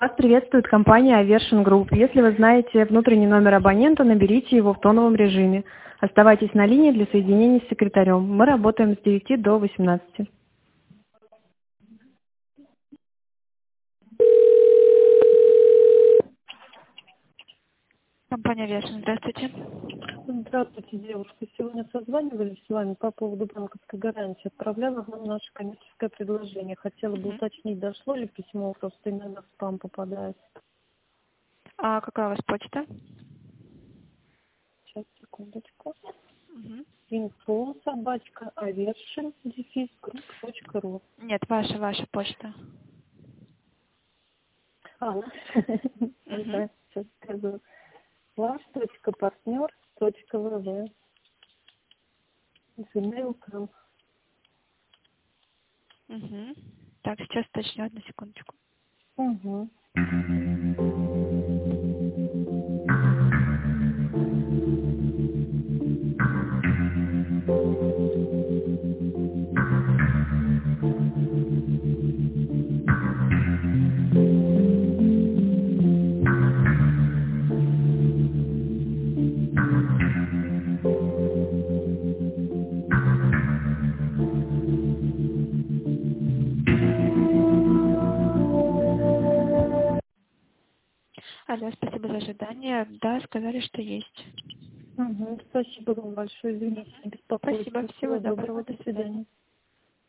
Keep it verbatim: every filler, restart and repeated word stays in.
Вас приветствует компания Aversion Group. Если вы знаете внутренний номер абонента, наберите его в тоновом режиме. Оставайтесь на линии для соединения с секретарем. Мы работаем с девяти до восемнадцати. Компания Aversion, здравствуйте. Здравствуйте, девушка. Сегодня созванивались с вами по поводу банковской гарантии. Отправляла вам наше коммерческое предложение. Хотела бы Мгм. уточнить, дошло ли письмо, просто иногда в спам попадает. А какая у вас почта? Сейчас, секундочку. Мгм. Info, собачка, aversion, дефис, групп, точка ру. Нет, ваша, ваша почта. А, Мгм. да, сейчас скажу. Ваш точка партнер точка вв. Gmail точка com. Мгм. Так, сейчас уточню, одну секундочку. Угу. Алло, спасибо за ожидание. Да, сказали, что есть. Угу. Спасибо вам большое, извините, за беспокойство. Спасибо, всего Всего доброго, доброго, до до свидания. свидания.